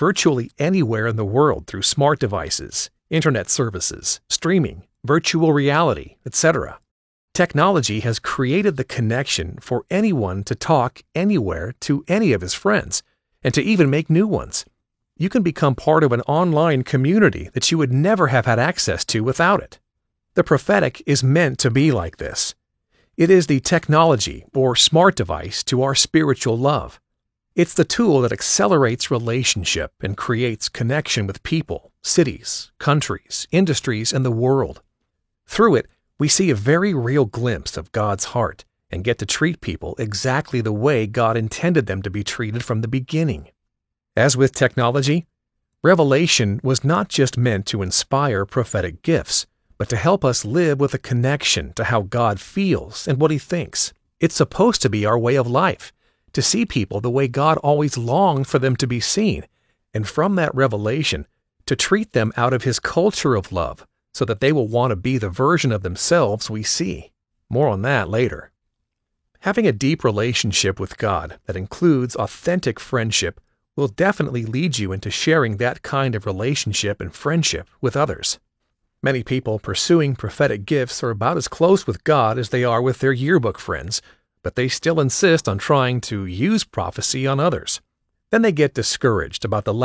virtually anywhere in the world through smart devices, internet services, streaming, virtual reality, etc. Technology has created the connection for anyone to talk anywhere to any of his friends, and to even make new ones. You can become part of an online community that you would never have had access to without it. The prophetic is meant to be like this. It is the technology or smart device to our spiritual love. It's the tool that accelerates relationship and creates connection with people, cities, countries, industries, and the world. Through it, we see a very real glimpse of God's heart and get to treat people exactly the way God intended them to be treated from the beginning. As with technology, revelation was not just meant to inspire prophetic gifts, but to help us live with a connection to how God feels and what He thinks. It's supposed to be our way of life, to see people the way God always longed for them to be seen, and from that revelation, to treat them out of His culture of love, so that they will want to be the version of themselves we see. More on that later. Having a deep relationship with God that includes authentic friendship will definitely lead you into sharing that kind of relationship and friendship with others. Many people pursuing prophetic gifts are about as close with God as they are with their yearbook friends, but they still insist on trying to use prophecy on others. Then they get discouraged about the